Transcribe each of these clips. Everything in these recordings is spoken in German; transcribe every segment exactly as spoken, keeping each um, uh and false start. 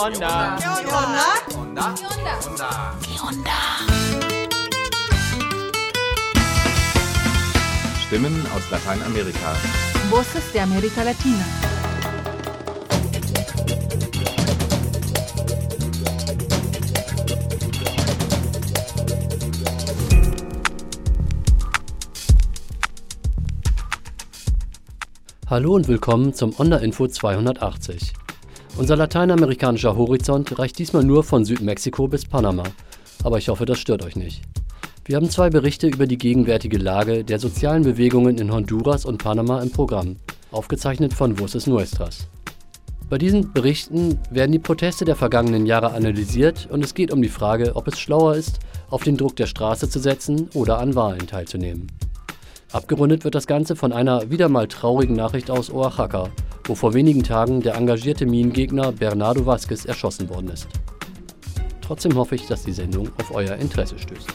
onda? ¿Qué onda? Onda? Onda. ¿Qué onda? Stimmen aus Lateinamerika. Voces de América Latina. Hallo und willkommen zum Onda-Info zweihundertachtzig. Unser lateinamerikanischer Horizont reicht diesmal nur von Südmexiko bis Panama, aber ich hoffe, das stört euch nicht. Wir haben zwei Berichte über die gegenwärtige Lage der sozialen Bewegungen in Honduras und Panama im Programm, aufgezeichnet von Voces Nuestras. Bei diesen Berichten werden die Proteste der vergangenen Jahre analysiert und es geht um die Frage, ob es schlauer ist, auf den Druck der Straße zu setzen oder an Wahlen teilzunehmen. Abgerundet wird das Ganze von einer wieder mal traurigen Nachricht aus Oaxaca, wo vor wenigen Tagen der engagierte Minengegner Bernardo Vázquez erschossen worden ist. Trotzdem hoffe ich, dass die Sendung auf euer Interesse stößt.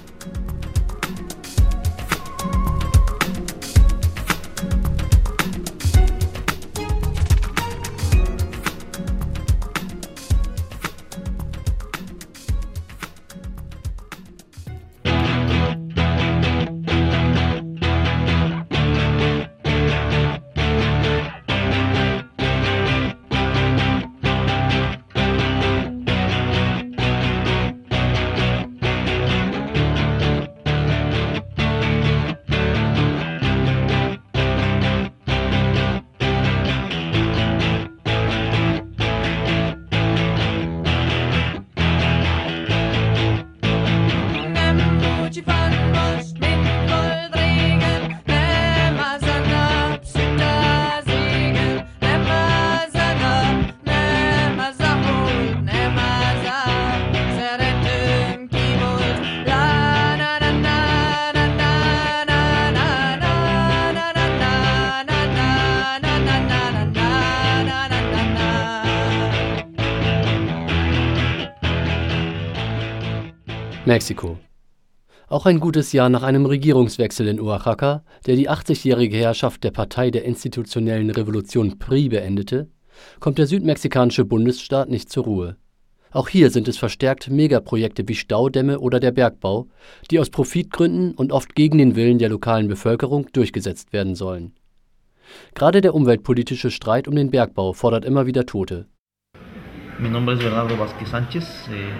Mexiko. Auch ein gutes Jahr nach einem Regierungswechsel in Oaxaca, der die achtzigjährige Herrschaft der Partei der institutionellen Revolution P R I beendete, kommt der südmexikanische Bundesstaat nicht zur Ruhe. Auch hier sind es verstärkt Megaprojekte wie Staudämme oder der Bergbau, die aus Profitgründen und oft gegen den Willen der lokalen Bevölkerung durchgesetzt werden sollen. Gerade der umweltpolitische Streit um den Bergbau fordert immer wieder Tote. Mi nombre es Bernardo Vázquez Sánchez. Eh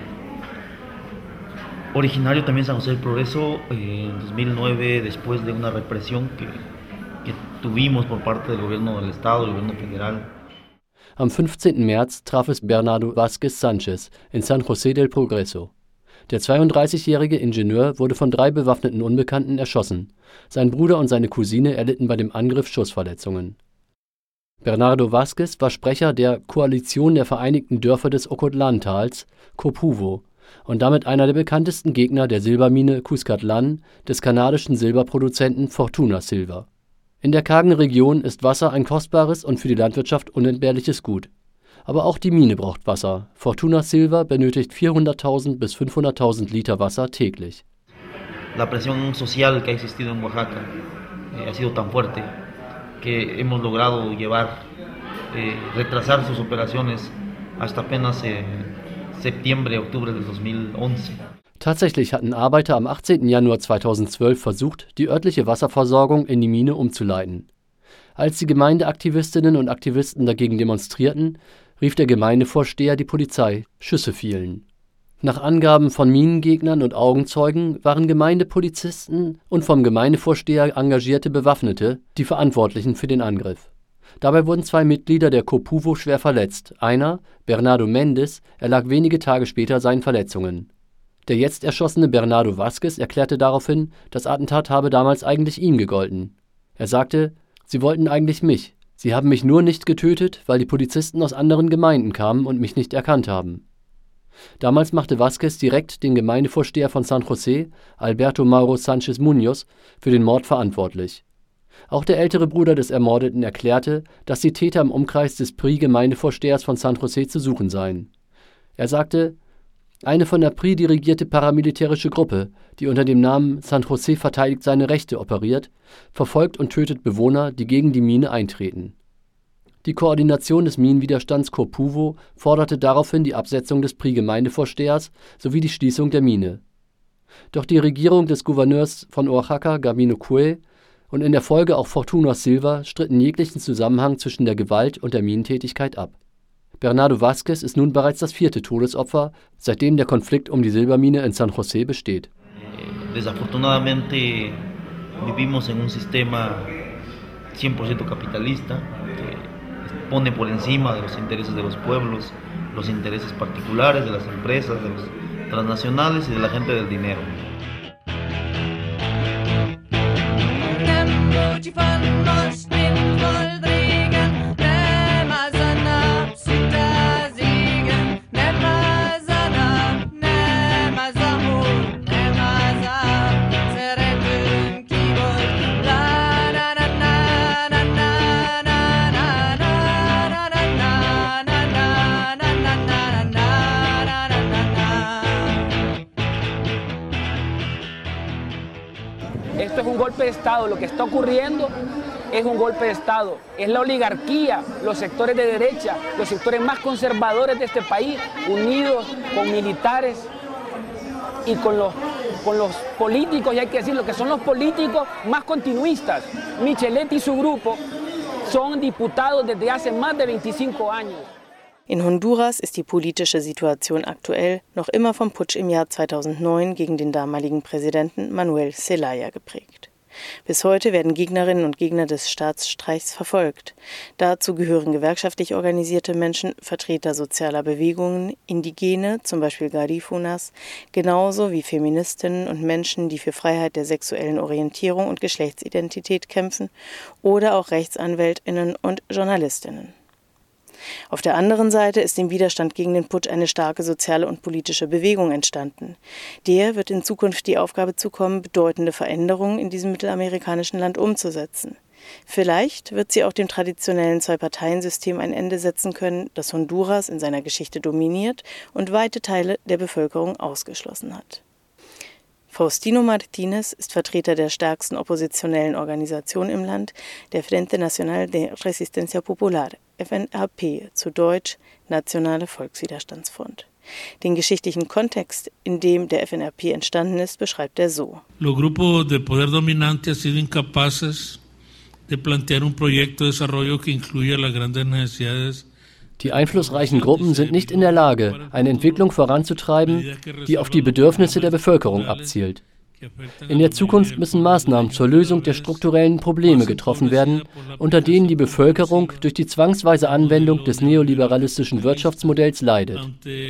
Originario también San José del Progreso, eh, en dos mil nueve, después de una represión que, que tuvimos por parte del gobierno del Estado, del gobierno federal. Am fünfzehnten März traf es Bernardo Vázquez Sánchez in San José del Progreso. Der zweiunddreißigjährige Ingenieur wurde von drei bewaffneten Unbekannten erschossen. Sein Bruder und seine Cousine erlitten bei dem Angriff Schussverletzungen. Bernardo Vázquez war Sprecher der Koalition der Vereinigten Dörfer des Ocotlán-Tals, Copuvo, und damit einer der bekanntesten Gegner der Silbermine Cuscatlán des kanadischen Silberproduzenten Fortuna Silver. In der kargen Region ist Wasser ein kostbares und für die Landwirtschaft unentbehrliches Gut. Aber auch die Mine braucht Wasser. Fortuna Silver benötigt vierhunderttausend bis fünfhunderttausend Liter Wasser täglich. La presión social que ha existido en Oaxaca eh, ha sido tan fuerte que hemos logrado llevar, eh, retrasar sus operaciones hasta apenas eh, September, Oktober del zweitausendonce. Tatsächlich hatten Arbeiter am achtzehnten Januar zweitausendzwölf versucht, die örtliche Wasserversorgung in die Mine umzuleiten. Als die Gemeindeaktivistinnen und Aktivisten dagegen demonstrierten, rief der Gemeindevorsteher die Polizei, Schüsse fielen. Nach Angaben von Minengegnern und Augenzeugen waren Gemeindepolizisten und vom Gemeindevorsteher engagierte Bewaffnete die Verantwortlichen für den Angriff. Dabei wurden zwei Mitglieder der Copuvo schwer verletzt. Einer, Bernardo Méndez, erlag wenige Tage später seinen Verletzungen. Der jetzt erschossene Bernardo Vázquez erklärte daraufhin, das Attentat habe damals eigentlich ihm gegolten. Er sagte, sie wollten eigentlich mich. Sie haben mich nur nicht getötet, weil die Polizisten aus anderen Gemeinden kamen und mich nicht erkannt haben. Damals machte Vázquez direkt den Gemeindevorsteher von San José, Alberto Mauro Sánchez Muñoz, für den Mord verantwortlich. Auch der ältere Bruder des Ermordeten erklärte, dass die Täter im Umkreis des P R I-Gemeindevorstehers von San José zu suchen seien. Er sagte, eine von der P R I dirigierte paramilitärische Gruppe, die unter dem Namen San José verteidigt seine Rechte operiert, verfolgt und tötet Bewohner, die gegen die Mine eintreten. Die Koordination des Minenwiderstands Corpuvo forderte daraufhin die Absetzung des P R I-Gemeindevorstehers sowie die Schließung der Mine. Doch die Regierung des Gouverneurs von Oaxaca, Gabino Cue, und in der Folge auch Fortuna Silva stritten jeglichen Zusammenhang zwischen der Gewalt und der Minentätigkeit ab. Bernardo Vázquez ist nun bereits das vierte Todesopfer, seitdem der Konflikt um die Silbermine in San José besteht. Desafortunadamente vivimos en un sistema cien por ciento capitalista que pone por encima de los intereses de los pueblos, los intereses particulares de las empresas, de los transnacionales y de la gente del dinero. Esto es un golpe de Estado, lo que está ocurriendo es un golpe de Estado, es la oligarquía, los sectores de derecha, los sectores más conservadores de este país, unidos con militares y con los, con los políticos, y hay que decirlo, que son los políticos más continuistas. Micheletti y su grupo son diputados desde hace más de veinticinco años. In Honduras ist die politische Situation aktuell noch immer vom Putsch im Jahr zweitausendneun gegen den damaligen Präsidenten Manuel Zelaya geprägt. Bis heute werden Gegnerinnen und Gegner des Staatsstreichs verfolgt. Dazu gehören gewerkschaftlich organisierte Menschen, Vertreter sozialer Bewegungen, Indigene, zum Beispiel Garifunas, genauso wie Feministinnen und Menschen, die für Freiheit der sexuellen Orientierung und Geschlechtsidentität kämpfen, oder auch Rechtsanwältinnen und Journalistinnen. Auf der anderen Seite ist im Widerstand gegen den Putsch eine starke soziale und politische Bewegung entstanden. Der wird in Zukunft die Aufgabe zukommen, bedeutende Veränderungen in diesem mittelamerikanischen Land umzusetzen. Vielleicht wird sie auch dem traditionellen Zwei-Parteien-System ein Ende setzen können, das Honduras in seiner Geschichte dominiert und weite Teile der Bevölkerung ausgeschlossen hat. Faustino Martínez ist Vertreter der stärksten oppositionellen Organisation im Land, der Frente Nacional de Resistencia Popular, F N R P, zu Deutsch Nationale Volkswiderstandsfront. Den geschichtlichen Kontext, in dem der F N R P entstanden ist, beschreibt er so. Los grupos de poder dominante han sido incapaces de plantear un proyecto de desarrollo que incluya las grandes necesidades. Die einflussreichen Gruppen sind nicht in der Lage, eine Entwicklung voranzutreiben, die auf die Bedürfnisse der Bevölkerung abzielt. In der Zukunft müssen Maßnahmen zur Lösung der strukturellen Probleme getroffen werden, unter denen die Bevölkerung durch die zwangsweise Anwendung des neoliberalistischen Wirtschaftsmodells leidet.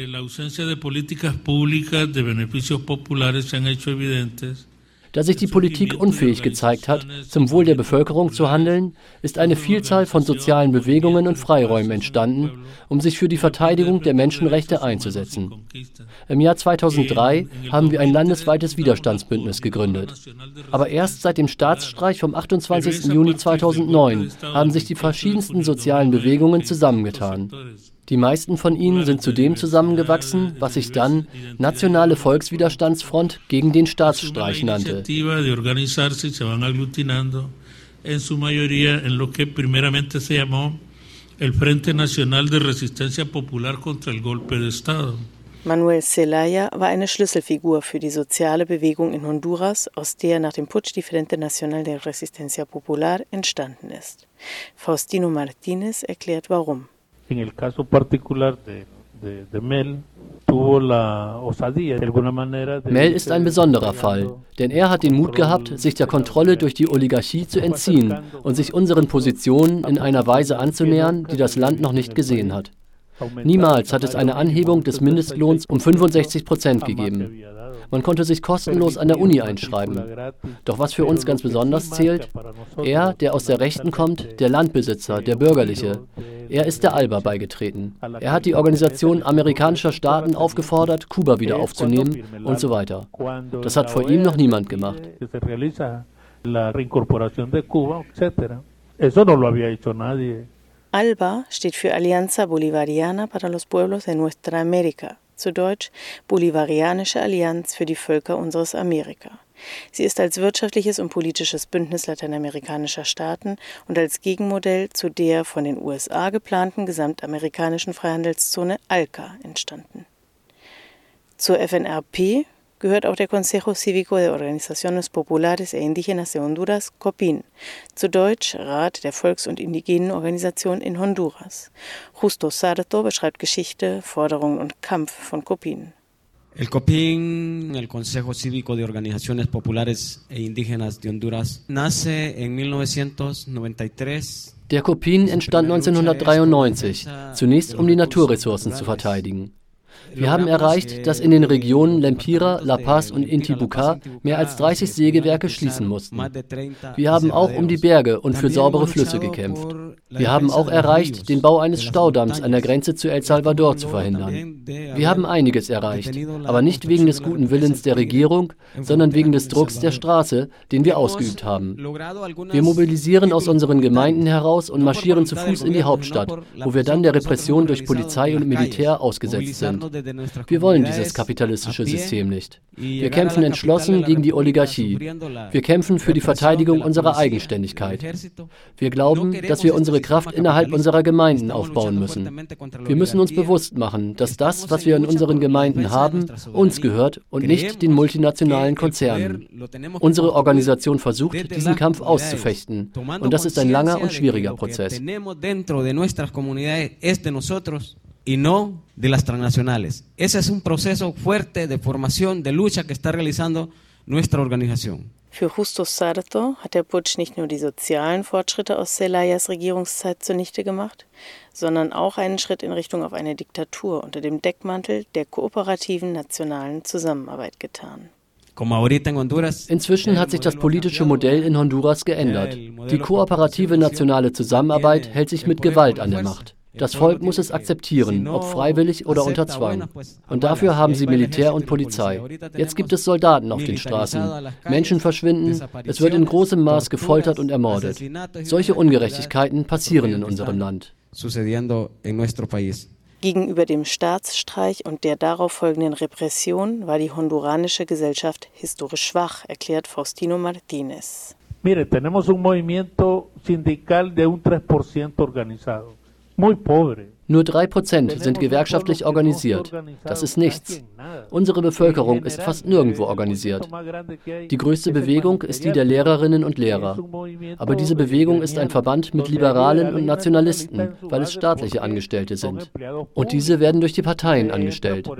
Da sich die Politik unfähig gezeigt hat, zum Wohl der Bevölkerung zu handeln, ist eine Vielzahl von sozialen Bewegungen und Freiräumen entstanden, um sich für die Verteidigung der Menschenrechte einzusetzen. Im Jahr zweitausenddrei haben wir ein landesweites Widerstandsbündnis gegründet. Aber erst seit dem Staatsstreich vom achtundzwanzigsten Juni zweitausendneun haben sich die verschiedensten sozialen Bewegungen zusammengetan. Die meisten von ihnen sind zu dem zusammengewachsen, was sich dann Nationale Volkswiderstandsfront gegen den Staatsstreich nannte. Manuel Zelaya war eine Schlüsselfigur für die soziale Bewegung in Honduras, aus der nach dem Putsch die Frente Nacional de Resistencia Popular entstanden ist. Faustino Martínez erklärt warum. En el caso particular de, de, de Mel, tuvo la osadía de alguna manera. Mel ist ein besonderer Fall, denn er hat den Mut gehabt, sich der Kontrolle durch die Oligarchie zu entziehen und sich unseren Positionen in einer Weise anzunähern, die das Land noch nicht gesehen hat. Niemals hat es eine Anhebung des Mindestlohns um fünfundsechzig Prozent gegeben. Man konnte sich kostenlos an der Uni einschreiben. Doch was für uns ganz besonders zählt, er, der aus der Rechten kommt, der Landbesitzer, der Bürgerliche, er ist der ALBA beigetreten. Er hat die Organisation amerikanischer Staaten aufgefordert, Kuba wieder aufzunehmen und so weiter. Das hat vor ihm noch niemand gemacht. ALBA steht für Alianza Bolivariana para los Pueblos de Nuestra América, zu Deutsch Bolivarianische Allianz für die Völker unseres Amerika. Sie ist als wirtschaftliches und politisches Bündnis lateinamerikanischer Staaten und als Gegenmodell zu der von den U S A geplanten gesamtamerikanischen Freihandelszone ALCA entstanden. Zur F N R P gehört auch der Consejo Cívico de Organizaciones Populares e Indígenas de Honduras, COPIN, zu Deutsch Rat der Volks- und Indigenen Organisationen in Honduras. Justo Sarto beschreibt Geschichte, Forderungen und Kampf von COPIN. El COPIN, el Consejo Cívico de Organizaciones Populares e Indígenas de Honduras, nace en mil novecientos noventa y tres. Der COPIN entstand neunzehnhundertdreiundneunzig, zunächst um die Naturressourcen zu verteidigen. Wir haben erreicht, dass in den Regionen Lempira, La Paz und Intibucá mehr als dreißig Sägewerke schließen mussten. Wir haben auch um die Berge und für saubere Flüsse gekämpft. Wir haben auch erreicht, den Bau eines Staudamms an der Grenze zu El Salvador zu verhindern. Wir haben einiges erreicht, aber nicht wegen des guten Willens der Regierung, sondern wegen des Drucks der Straße, den wir ausgeübt haben. Wir mobilisieren aus unseren Gemeinden heraus und marschieren zu Fuß in die Hauptstadt, wo wir dann der Repression durch Polizei und Militär ausgesetzt sind. Wir wollen dieses kapitalistische System nicht. Wir kämpfen entschlossen gegen die Oligarchie. Wir kämpfen für die Verteidigung unserer Eigenständigkeit. Wir glauben, dass wir unsere Kraft innerhalb unserer Gemeinden aufbauen müssen. Wir müssen uns bewusst machen, dass das, was wir in unseren Gemeinden haben, uns gehört und nicht den multinationalen Konzernen. Unsere Organisation versucht, diesen Kampf auszufechten. Und das ist ein langer und schwieriger Prozess. Y no de las transnacionales. Ese es un proceso fuerte de formación, de lucha que está realizando nuestra organización. Für Justo Sarto hat der Putsch nicht nur die sozialen Fortschritte aus Zelayas Regierungszeit zunichte gemacht, sondern auch einen Schritt in Richtung auf eine Diktatur unter dem Deckmantel der kooperativen nationalen Zusammenarbeit getan. Inzwischen hat sich das politische Modell in Honduras geändert. Die kooperative nationale Zusammenarbeit hält sich mit Gewalt an der Macht. Das Volk muss es akzeptieren, ob freiwillig oder unter Zwang. Und dafür haben sie Militär und Polizei. Jetzt gibt es Soldaten auf den Straßen. Menschen verschwinden, es wird in großem Maß gefoltert und ermordet. Solche Ungerechtigkeiten passieren in unserem Land. Gegenüber dem Staatsstreich und der darauf folgenden Repression war die honduranische Gesellschaft historisch schwach, erklärt Faustino Martínez. Mire, tenemos un movimiento sindical de un tres por ciento organizado. Nur drei Prozent sind gewerkschaftlich organisiert. Das ist nichts. Unsere Bevölkerung ist fast nirgendwo organisiert. Die größte Bewegung ist die der Lehrerinnen und Lehrer. Aber diese Bewegung ist ein Verband mit Liberalen und Nationalisten, weil es staatliche Angestellte sind. Und diese werden durch die Parteien angestellt.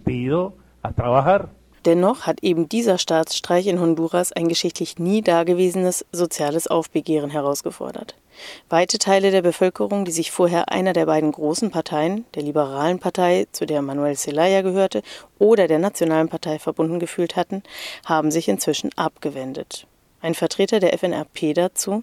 Dennoch hat eben dieser Staatsstreich in Honduras ein geschichtlich nie dagewesenes soziales Aufbegehren herausgefordert. Weite Teile der Bevölkerung, die sich vorher einer der beiden großen Parteien, der Liberalen Partei, zu der Manuel Zelaya gehörte, oder der Nationalen Partei verbunden gefühlt hatten, haben sich inzwischen abgewendet. Ein Vertreter der F N R P dazu: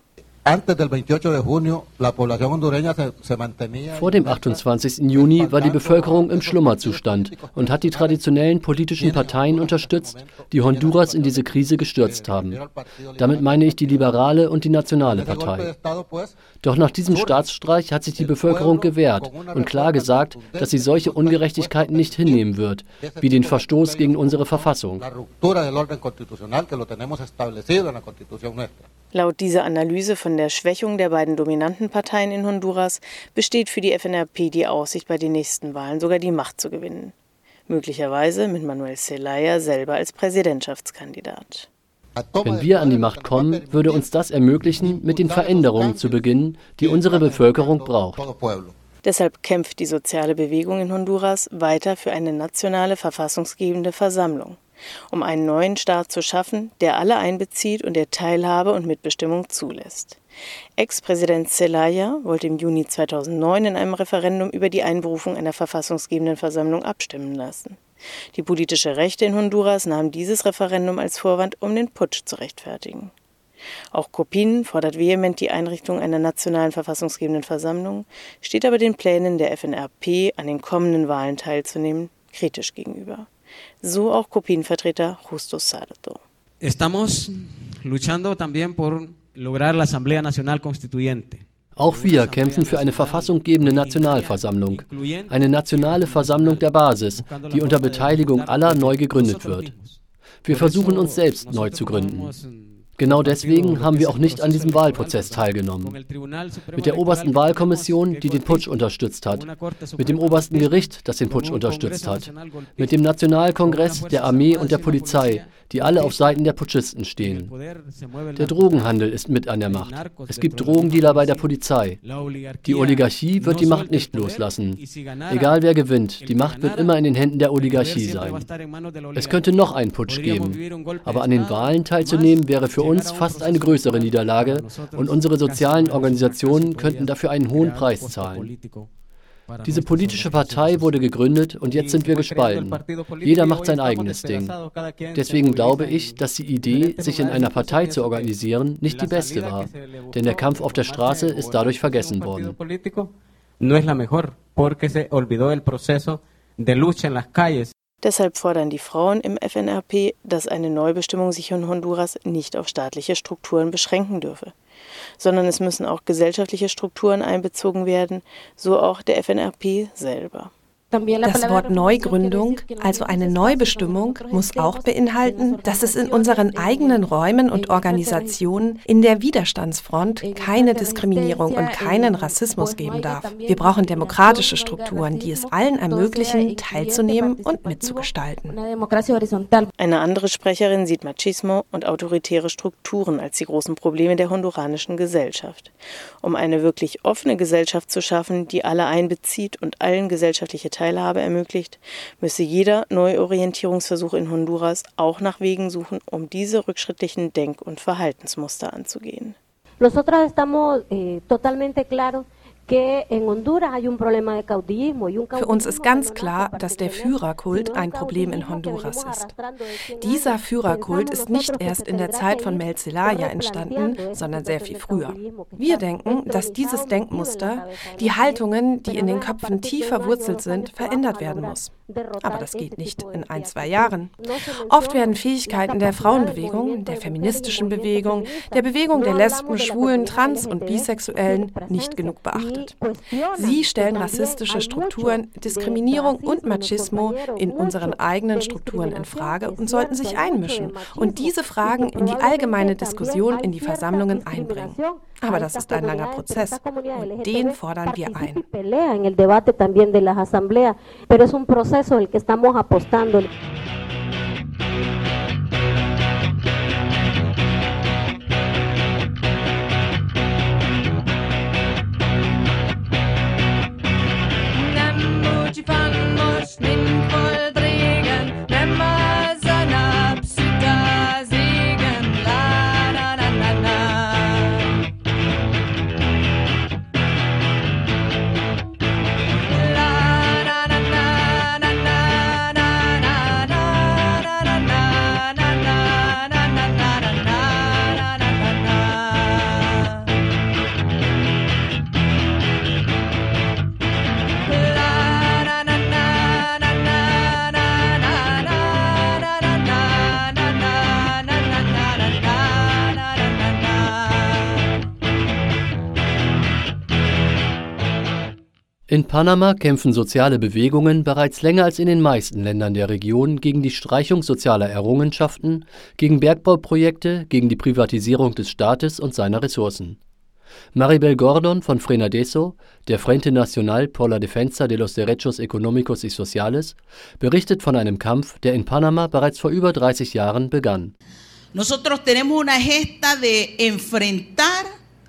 Vor dem achtundzwanzigsten Juni war die Bevölkerung im Schlummerzustand und hat die traditionellen politischen Parteien unterstützt, die Honduras in diese Krise gestürzt haben. Damit meine ich die Liberale und die Nationale Partei. Doch nach diesem Staatsstreich hat sich die Bevölkerung gewehrt und klar gesagt, dass sie solche Ungerechtigkeiten nicht hinnehmen wird, wie den Verstoß gegen unsere Verfassung. Laut dieser Analyse von der Schwächung der beiden dominanten Parteien in Honduras besteht für die F N R P die Aussicht, bei den nächsten Wahlen sogar die Macht zu gewinnen. Möglicherweise mit Manuel Zelaya selber als Präsidentschaftskandidat. Wenn wir an die Macht kommen, würde uns das ermöglichen, mit den Veränderungen zu beginnen, die unsere Bevölkerung braucht. Deshalb kämpft die soziale Bewegung in Honduras weiter für eine nationale verfassungsgebende Versammlung, um einen neuen Staat zu schaffen, der alle einbezieht und der Teilhabe und Mitbestimmung zulässt. Ex-Präsident Zelaya wollte im Juni zweitausendneun in einem Referendum über die Einberufung einer verfassungsgebenden Versammlung abstimmen lassen. Die politische Rechte in Honduras nahm dieses Referendum als Vorwand, um den Putsch zu rechtfertigen. Auch COPIN fordert vehement die Einrichtung einer nationalen verfassungsgebenden Versammlung, steht aber den Plänen der F N R P, an den kommenden Wahlen teilzunehmen, kritisch gegenüber. So auch COPIN-Vertreter Justo Sarto. Estamos luchando también por lograr la Asamblea Nacional Constituyente. Auch wir kämpfen für eine verfassunggebende Nationalversammlung, eine nationale Versammlung der Basis, die unter Beteiligung aller neu gegründet wird. Wir versuchen uns selbst neu zu gründen. Genau deswegen haben wir auch nicht an diesem Wahlprozess teilgenommen. Mit der obersten Wahlkommission, die den Putsch unterstützt hat, mit dem obersten Gericht, das den Putsch unterstützt hat, mit dem Nationalkongress, der Armee und der Polizei, die alle auf Seiten der Putschisten stehen. Der Drogenhandel ist mit an der Macht. Es gibt Drogendealer bei der Polizei. Die Oligarchie wird die Macht nicht loslassen. Egal wer gewinnt, die Macht wird immer in den Händen der Oligarchie sein. Es könnte noch einen Putsch geben, aber an den Wahlen teilzunehmen wäre für uns fast eine größere Niederlage und unsere sozialen Organisationen könnten dafür einen hohen Preis zahlen. Diese politische Partei wurde gegründet und jetzt sind wir gespalten. Jeder macht sein eigenes Ding. Deswegen glaube ich, dass die Idee, sich in einer Partei zu organisieren, nicht die beste war. Denn der Kampf auf der Straße ist dadurch vergessen worden. Deshalb fordern die Frauen im F N R P, dass eine Neubestimmung sich in Honduras nicht auf staatliche Strukturen beschränken dürfe, sondern es müssen auch gesellschaftliche Strukturen einbezogen werden, so auch der F N R P selber. Das Wort Neugründung, also eine Neubestimmung, muss auch beinhalten, dass es in unseren eigenen Räumen und Organisationen in der Widerstandsfront keine Diskriminierung und keinen Rassismus geben darf. Wir brauchen demokratische Strukturen, die es allen ermöglichen, teilzunehmen und mitzugestalten. Eine andere Sprecherin sieht Machismo und autoritäre Strukturen als die großen Probleme der honduranischen Gesellschaft. Um eine wirklich offene Gesellschaft zu schaffen, die alle einbezieht und allen gesellschaftliche Teilhabe ermöglicht, müsse jeder Neuorientierungsversuch in Honduras auch nach Wegen suchen, um diese rückschrittlichen Denk- und Verhaltensmuster anzugehen. Nosotros estamos eh, totalmente claros. Für uns ist ganz klar, dass der Führerkult ein Problem in Honduras ist. Dieser Führerkult ist nicht erst in der Zeit von Mel Zelaya entstanden, sondern sehr viel früher. Wir denken, dass dieses Denkmuster, die Haltungen, die in den Köpfen tief verwurzelt sind, verändert werden muss. Aber das geht nicht in ein, zwei Jahren. Oft werden Fähigkeiten der Frauenbewegung, der feministischen Bewegung, der Bewegung der Lesben, Schwulen, Trans- und Bisexuellen nicht genug beachtet. Sie stellen rassistische Strukturen, Diskriminierung und Machismo in unseren eigenen Strukturen in Frage und sollten sich einmischen und diese Fragen in die allgemeine Diskussion in die Versammlungen einbringen. Aber das ist ein langer Prozess und den fordern wir ein. In Panama kämpfen soziale Bewegungen bereits länger als in den meisten Ländern der Region gegen die Streichung sozialer Errungenschaften, gegen Bergbauprojekte, gegen die Privatisierung des Staates und seiner Ressourcen. Maribel Gordon von Frenadeso, der Frente Nacional por la Defensa de los Derechos Económicos y Sociales, berichtet von einem Kampf, der in Panama bereits vor über dreißig Jahren begann. Nosotros tenemos una gesta de enfrentar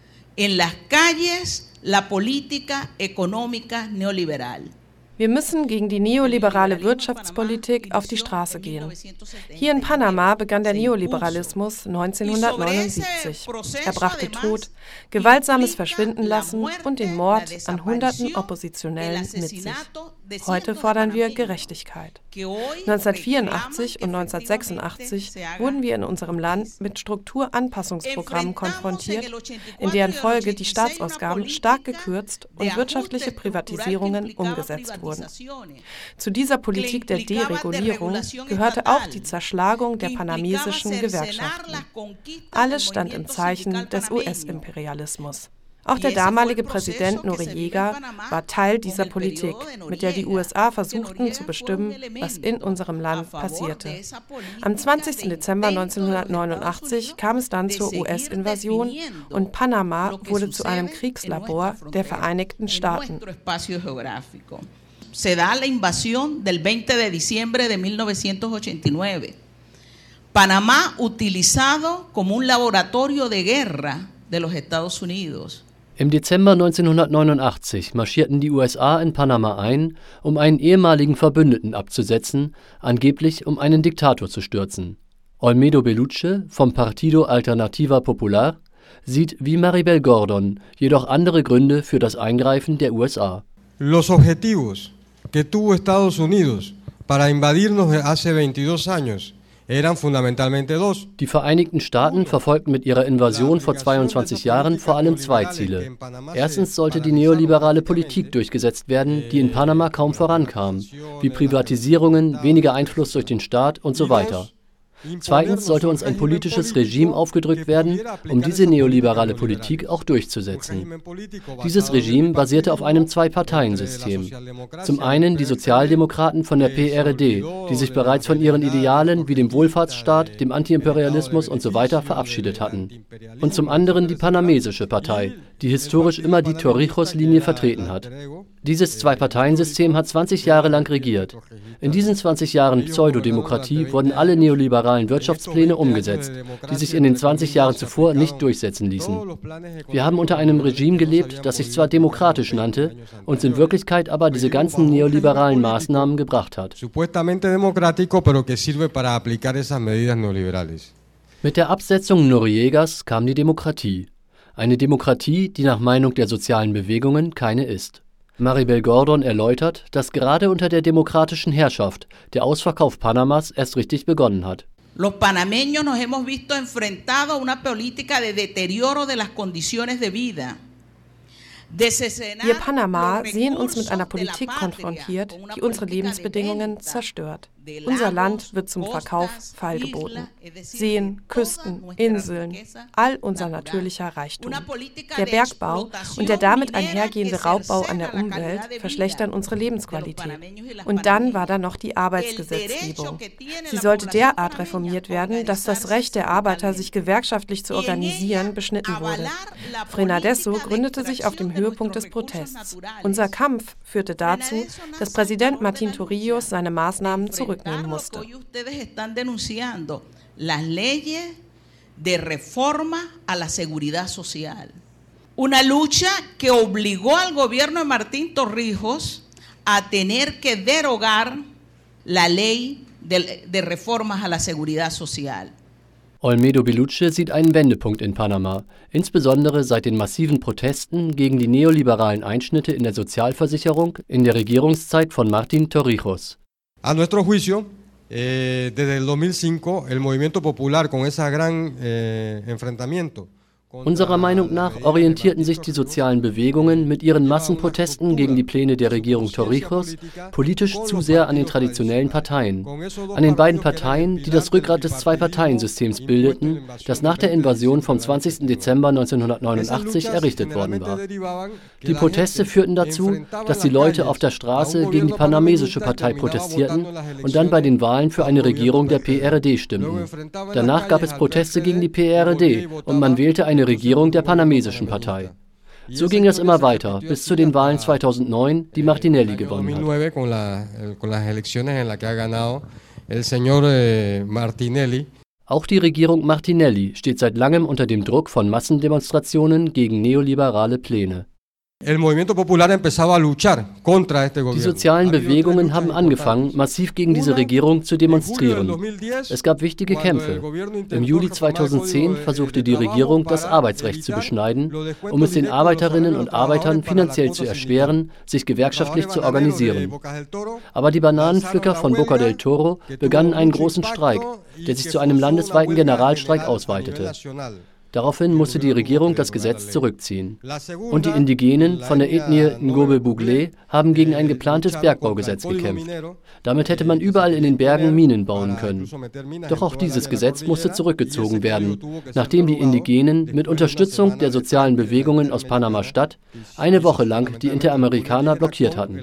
en las calles la política económica neoliberal. Wir müssen gegen die neoliberale Wirtschaftspolitik auf die Straße gehen. Hier in Panama begann der Neoliberalismus neunzehnhundertneunundsiebzig. Er brachte Tod, gewaltsames Verschwinden lassen und den Mord an Hunderten Oppositionellen mit sich. Heute fordern wir Gerechtigkeit. neunzehnhundertvierundachtzig und neunzehnhundertsechsundachtzig wurden wir in unserem Land mit Strukturanpassungsprogrammen konfrontiert, in deren Folge die Staatsausgaben stark gekürzt und wirtschaftliche Privatisierungen umgesetzt wurden. Zu dieser Politik der Deregulierung gehörte auch die Zerschlagung der panamesischen Gewerkschaften. Alles stand im Zeichen des U S-Imperialismus. Auch der damalige Präsident Noriega war Teil dieser Politik, mit der die U S A versuchten zu bestimmen, was in unserem Land passierte. Am zwanzigsten Dezember neunzehnhundertneunundachtzig kam es dann zur U S-Invasion und Panama wurde zu einem Kriegslabor der Vereinigten Staaten. Se da la invasión del veinte de diciembre de mil novecientos ochenta y nueve. Panamá utilizado como un laboratorio de guerra de los Estados Unidos. Im Dezember neunzehnhundertneunundachtzig marschierten die U S A in Panama ein, um einen ehemaligen Verbündeten abzusetzen, angeblich um einen Diktator zu stürzen. Olmedo Belluce vom Partido Alternativa Popular sieht wie Maribel Gordon jedoch andere Gründe für das Eingreifen der U S A. Los objetivos que tuvo Estados Unidos para invadirnos hace veintidós años eran fundamentalmente dos. Die Vereinigten Staaten verfolgten mit ihrer Invasion vor zweiundzwanzig Jahren vor allem zwei Ziele. Erstens sollte die neoliberale Politik durchgesetzt werden, die in Panama kaum vorankam, wie Privatisierungen, weniger Einfluss durch den Staat und so weiter. Zweitens sollte uns ein politisches Regime aufgedrückt werden, um diese neoliberale Politik auch durchzusetzen. Dieses Regime basierte auf einem Zwei-Parteien-System. Zum einen die Sozialdemokraten von der P R D, die sich bereits von ihren Idealen wie dem Wohlfahrtsstaat, dem Antiimperialismus und so weiter verabschiedet hatten. Und zum anderen die Panamesische Partei, die historisch immer die Torrijos-Linie vertreten hat. Dieses Zwei-Parteien-System hat zwanzig Jahre lang regiert. In diesen zwanzig Jahren Pseudodemokratie wurden alle neoliberalen Wirtschaftspläne umgesetzt, die sich in den zwanzig Jahren zuvor nicht durchsetzen ließen. Wir haben unter einem Regime gelebt, das sich zwar demokratisch nannte, uns in Wirklichkeit aber diese ganzen neoliberalen Maßnahmen gebracht hat. Mit der Absetzung Noriegas kam die Demokratie. Eine Demokratie, die nach Meinung der sozialen Bewegungen keine ist. Maribel Gordon erläutert, dass gerade unter der demokratischen Herrschaft der Ausverkauf Panamas erst richtig begonnen hat. Los panameños nos hemos visto enfrentados a una política de deterioro de las condiciones de vida. Wir Panama sehen uns mit einer Politik konfrontiert, die unsere Lebensbedingungen zerstört. Unser Land wird zum Verkauf feilgeboten. Seen, Küsten, Inseln, all unser natürlicher Reichtum. Der Bergbau und der damit einhergehende Raubbau an der Umwelt verschlechtern unsere Lebensqualität. Und dann war da noch die Arbeitsgesetzgebung. Sie sollte derart reformiert werden, dass das Recht der Arbeiter, sich gewerkschaftlich zu organisieren, beschnitten wurde. Frenadeso gründete sich auf dem Höhepunkt des Protests. Unser Kampf führte dazu, dass Präsident Martín Torrijos seine Maßnahmen zurücknehmen musste. Las leyes de reforma a la seguridad social. Una lucha que obligó al gobierno de Martín Torrijos a tener que derogar la ley de, de reformas a la seguridad social. Olmedo Belluce sieht einen Wendepunkt in Panama, insbesondere seit den massiven Protesten gegen die neoliberalen Einschnitte in der Sozialversicherung in der Regierungszeit von Martín Torrijos. A nuestro juicio, eh, desde el dos mil cinco, el movimiento popular con ese gran eh, enfrentamiento. Unserer Meinung nach orientierten sich die sozialen Bewegungen mit ihren Massenprotesten gegen die Pläne der Regierung Torrijos politisch zu sehr an den traditionellen Parteien, an den beiden Parteien, die das Rückgrat des Zwei-Parteien-Systems bildeten, das nach der Invasion vom zwanzigsten Dezember neunzehnhundertneunundachtzig errichtet worden war. Die Proteste führten dazu, dass die Leute auf der Straße gegen die Panamesische Partei protestierten und dann bei den Wahlen für eine Regierung der P R D stimmten. Danach gab es Proteste gegen die P R D und man wählte eine eine Regierung der Panamesischen Partei. So ging es immer weiter, bis zu den Wahlen zweitausendneun, die Martinelli gewonnen hat. Auch die Regierung Martinelli steht seit langem unter dem Druck von Massendemonstrationen gegen neoliberale Pläne. Die sozialen Bewegungen haben angefangen, massiv gegen diese Regierung zu demonstrieren. Es gab wichtige Kämpfe. Im Juli zweitausendzehn versuchte die Regierung, das Arbeitsrecht zu beschneiden, um es den Arbeiterinnen und Arbeitern finanziell zu erschweren, sich gewerkschaftlich zu organisieren. Aber die Bananenpflücker von Boca del Toro begannen einen großen Streik, der sich zu einem landesweiten Generalstreik ausweitete. Daraufhin musste die Regierung das Gesetz zurückziehen. Und die Indigenen von der Ethnie Ngöbe-Buglé haben gegen ein geplantes Bergbaugesetz gekämpft. Damit hätte man überall in den Bergen Minen bauen können. Doch auch dieses Gesetz musste zurückgezogen werden, nachdem die Indigenen mit Unterstützung der sozialen Bewegungen aus Panama-Stadt eine Woche lang die Interamerikaner blockiert hatten.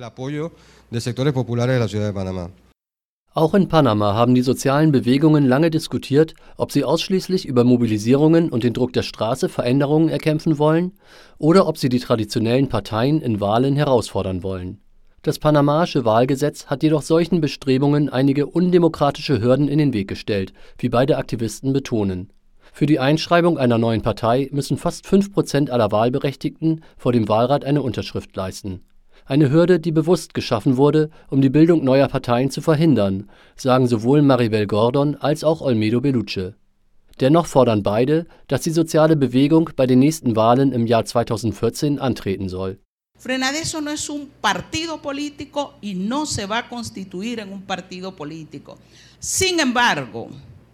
Auch in Panama haben die sozialen Bewegungen lange diskutiert, ob sie ausschließlich über Mobilisierungen und den Druck der Straße Veränderungen erkämpfen wollen oder ob sie die traditionellen Parteien in Wahlen herausfordern wollen. Das panamaische Wahlgesetz hat jedoch solchen Bestrebungen einige undemokratische Hürden in den Weg gestellt, wie beide Aktivisten betonen. Für die Einschreibung einer neuen Partei müssen fast fünf Prozent aller Wahlberechtigten vor dem Wahlrat eine Unterschrift leisten. Eine Hürde, die bewusst geschaffen wurde, um die Bildung neuer Parteien zu verhindern, sagen sowohl Maribel Gordon als auch Olmedo Belluche. Dennoch fordern beide, dass die soziale Bewegung bei den nächsten Wahlen im Jahr zweitausendvierzehn antreten soll. Frenadeso no es un partido político y no se va a constituir en un partido político. Sin embargo,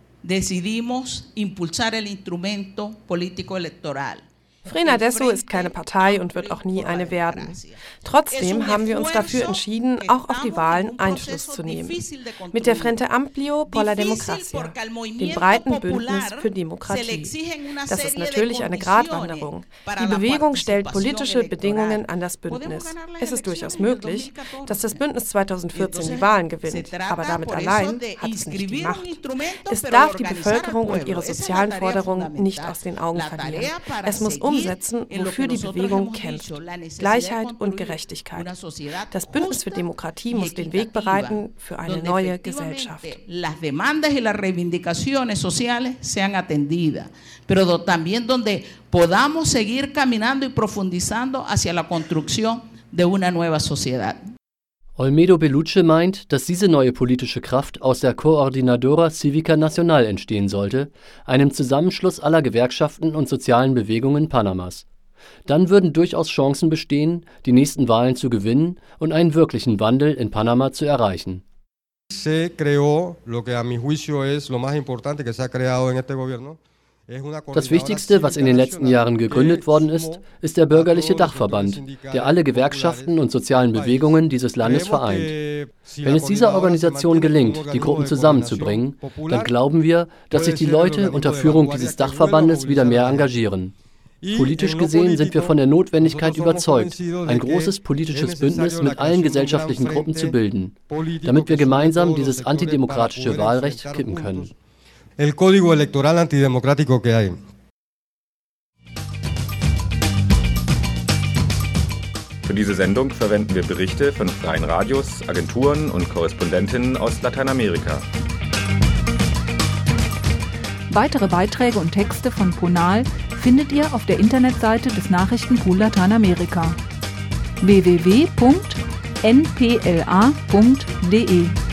decidimos impulsar el instrumento político electoral. Frenadeso ist keine Partei und wird auch nie eine werden. Trotzdem haben wir uns dafür entschieden, auch auf die Wahlen Einfluss zu nehmen. Mit der Frente Amplio por la Democracia, dem breiten Bündnis für Demokratie. Das ist natürlich eine Gratwanderung. Die Bewegung stellt politische Bedingungen an das Bündnis. Es ist durchaus möglich, dass das Bündnis zweitausendvierzehn die Wahlen gewinnt, aber damit allein hat es nicht die Macht. Es darf die Bevölkerung und ihre sozialen Forderungen nicht aus den Augen verlieren. Es muss umsetzen, wofür die Bewegung kämpft. Gleichheit und Gerechtigkeit. Das Bündnis für Demokratie muss den Weg bereiten für eine neue Gesellschaft. Las demandas y las reivindicaciones sociales sean atendidas, pero también donde podamos seguir caminando y profundizando hacia la construcción de una nueva sociedad. Olmedo Belluche meint, dass diese neue politische Kraft aus der Coordinadora Cívica Nacional entstehen sollte, einem Zusammenschluss aller Gewerkschaften und sozialen Bewegungen Panamas. Dann würden durchaus Chancen bestehen, die nächsten Wahlen zu gewinnen und einen wirklichen Wandel in Panama zu erreichen. Se creó lo que a mi juicio es lo más importante que se ha creado en este gobierno. Das Wichtigste, was in den letzten Jahren gegründet worden ist, ist der bürgerliche Dachverband, der alle Gewerkschaften und sozialen Bewegungen dieses Landes vereint. Wenn es dieser Organisation gelingt, die Gruppen zusammenzubringen, dann glauben wir, dass sich die Leute unter Führung dieses Dachverbandes wieder mehr engagieren. Politisch gesehen sind wir von der Notwendigkeit überzeugt, ein großes politisches Bündnis mit allen gesellschaftlichen Gruppen zu bilden, damit wir gemeinsam dieses antidemokratische Wahlrecht kippen können. El código electoral antidemocrático que hay. Für diese Sendung verwenden wir Berichte von freien Radios, Agenturen und Korrespondentinnen aus Lateinamerika. Weitere Beiträge und Texte von Ponal findet ihr auf der Internetseite des Nachrichtenpool Lateinamerika w w w punkt n p l a punkt d e.